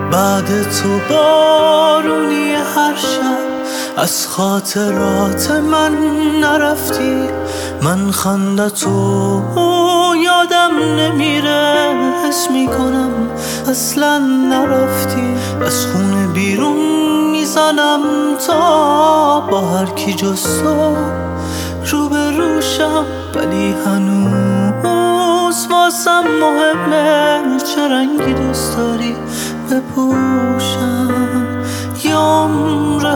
بعد تو بارونی هر شب از خاطرات من نرفتی. من خندتو یادم نمیره، حس میکنم اصلا نرفتی. از خونه بیرون میزنم تا با هر کی جز تو روبروشم، ولی هنوز واسم مهمه چه رنگی دوست داری بپوشم. یه عمر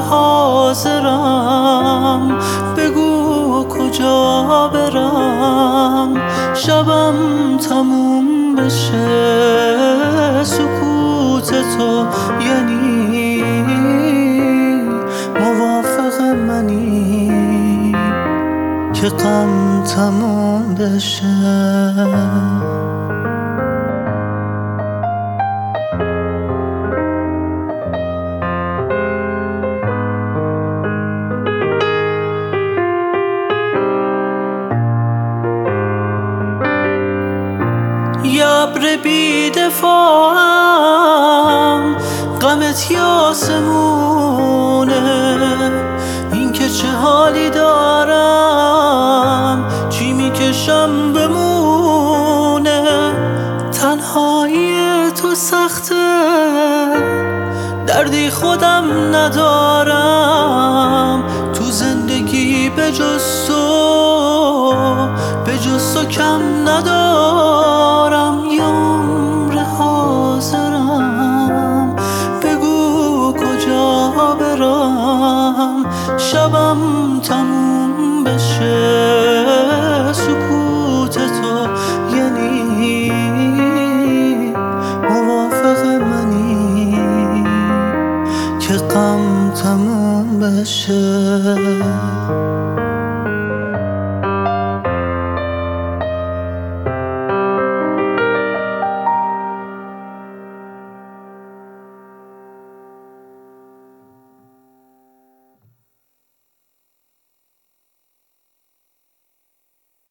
حاضرم، بگو کجا برم شبم تموم بشه. سکوت تو یعنی موافق منی که غم تموم بشه. یه ابر بی‌دفاعم، غمت یاسمونه. این که چه حالی دارم، چی میکشم بمونه. تنهایی تو سخته، دردی خودم ندارم. تو زندگی به جز تو کم ندارم. یه عمر حاضرم، بگو کجا برم شبم تموم بشه. سکوت تو یعنی موافق منی که غم تموم بشه.